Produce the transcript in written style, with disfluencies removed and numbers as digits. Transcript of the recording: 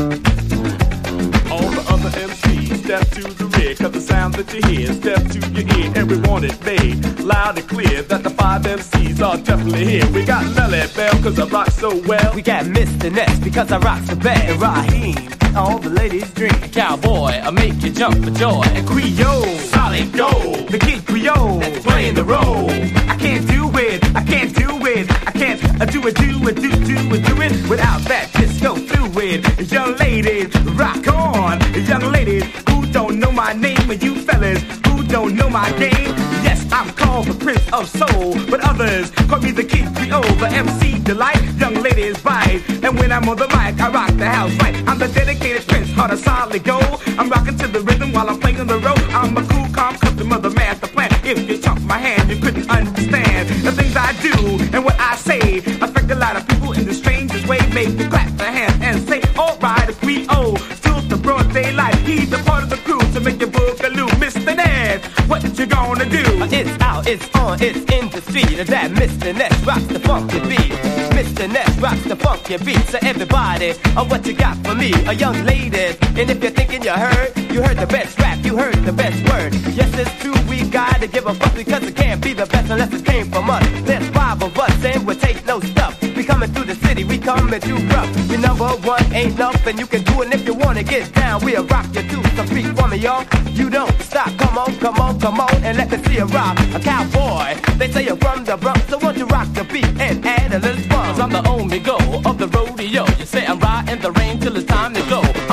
All the other MCs step to the rear, cause the sound that you hear step to your ear. Everyone is made loud and clear that the 5 MCs are definitely here. We got Lily Bell cause I rock so well. We got Mr. Ness because I rock so bad. And Raheem, all the ladies drink. Cowboy, I make you jump for joy. And Creole, solid gold. the kid Creole, That's playing the role. I can't do it, I can't do it, I can't do it without that disco fluid. Young ladies, rock on. Young ladies who don't know my name, and you fellas who don't know my game. Yes, I'm called the Prince of Soul, but others call me the Kid Creole, the MC delight. Young ladies bite, and when I'm on the mic, I rock the house right. I'm the dedicated Prince, heart of solid gold. I'm rocking to the rhythm while I'm playing the road. I'm a cool, calm customer, the master plan. If you chunk my hand, you couldn't understand the things I do and what I say. Affect a lot of people in the strangest way. Make you clap their hands and say, alright, if we owe till the broad daylight. He's a part of the crew to make your boogaloo. Mr. Ness, what you gonna do? It's out, it's on, it's in the street. That Mr. Ness rocks the funky beat. Mr. Ness rocks the funky beat. So everybody, what you got for me? A young lady. And if you're thinking you heard the best rap, you heard the best word. Yes, it's true, we gotta give a fuck because it can't be the best unless it came from us. There's 5 of us and we take no stuff. We coming through the city, we coming through rough. We number one, ain't nothing you can do. And if you wanna get down, we'll rock you to some beat for me, y'all. You don't stop, come on, come on, come on, and let me see you rock. A cowboy, they say you're from the Bronx, so won't you rock the beat and add a little fun? Cause I'm the only go of the rodeo. You say I'm riding the rain till it's time to go.